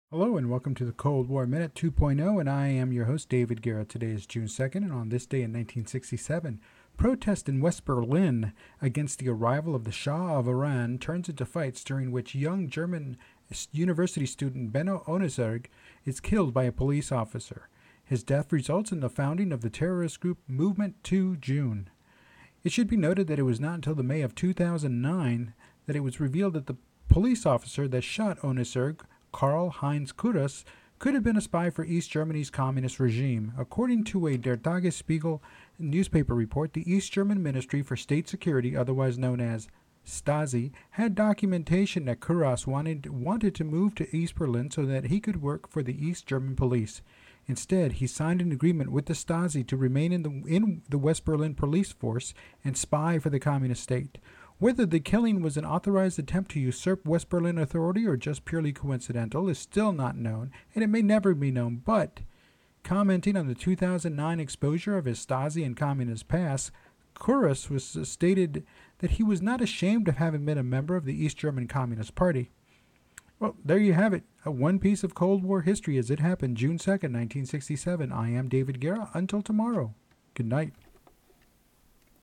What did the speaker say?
Hello and welcome to the Cold War Minute 2.0, and I am your host, David Guerra. Today is June 2nd, and on this day in 1967, protest in West Berlin against the arrival of the Shah of Iran turns into fights during which young German university student Benno Ohnesorg is killed by a police officer. His death results in the founding of the terrorist group Movement 2 June. It should be noted that it was not until the May of 2009 that it was revealed that the police officer that shot Ohnesorg, Karl-Heinz Kurras, could have been a spy for East Germany's communist regime. According to a Der Tagesspiegel newspaper report, the East German Ministry for State Security, otherwise known as Stasi, had documentation that Kurras wanted to move to East Berlin so that he could work for the East German police. Instead, he signed an agreement with the Stasi to remain in the West Berlin police force and spy for the communist state. Whether the killing was an authorized attempt to usurp West Berlin authority or just purely coincidental is still not known, and it may never be known, but commenting on the 2009 exposure of his Stasi and communist past, Kurras was stated that he was not ashamed of having been a member of the East German Communist Party. Well, there you have it. One piece of Cold War history as it happened June 2nd, 1967. I am David Guerra. Until tomorrow. Good night.